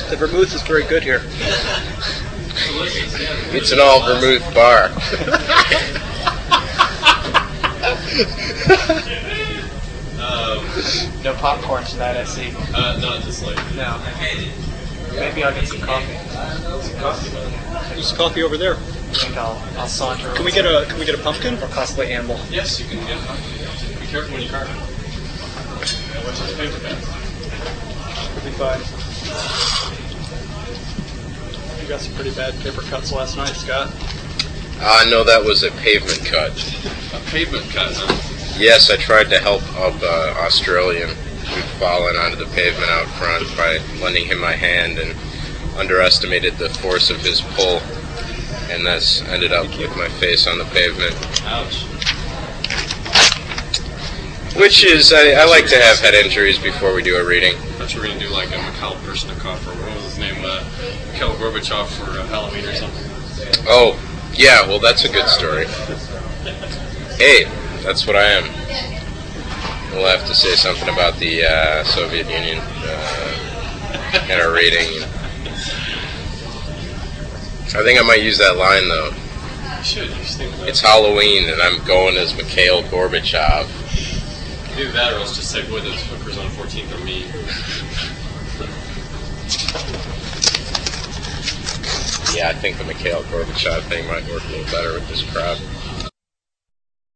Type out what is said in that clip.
The vermouth is very good here. It's an all vermouth bar. No popcorn tonight, I see. Not this late. No. Maybe I'll get some coffee. Some coffee? There's coffee over there. I think I'll saunter. Can we get a pumpkin? Or possibly amble. Yes, you can get it. Be careful when you carve it. What's his favorite pen? It'll be fine. You got some pretty bad paper cuts last night, Scott. No, that was a pavement cut. A pavement cut, huh? Yes, I tried to help an Australian who'd fallen onto the pavement out front by lending him my hand and underestimated the force of his pull, and thus ended up with my face on the pavement. Ouch. Which is, I like to have head injuries before we do a reading. I thought you were going to do like a Mikhail Pershnikov or what was his name? Mikhail Gorbachev for Halloween or something. Oh, yeah, well, that's a good story. Hey, that's what I am. We'll have to say something about the Soviet Union in our reading. I think I might use that line, though. You should. You should think about It's Halloween, and I'm going as Mikhail Gorbachev. either that or else just say, boy, those hookers on 14th are mean. Yeah, I think the Mikhail Gorbachev thing might work a little better with this crowd.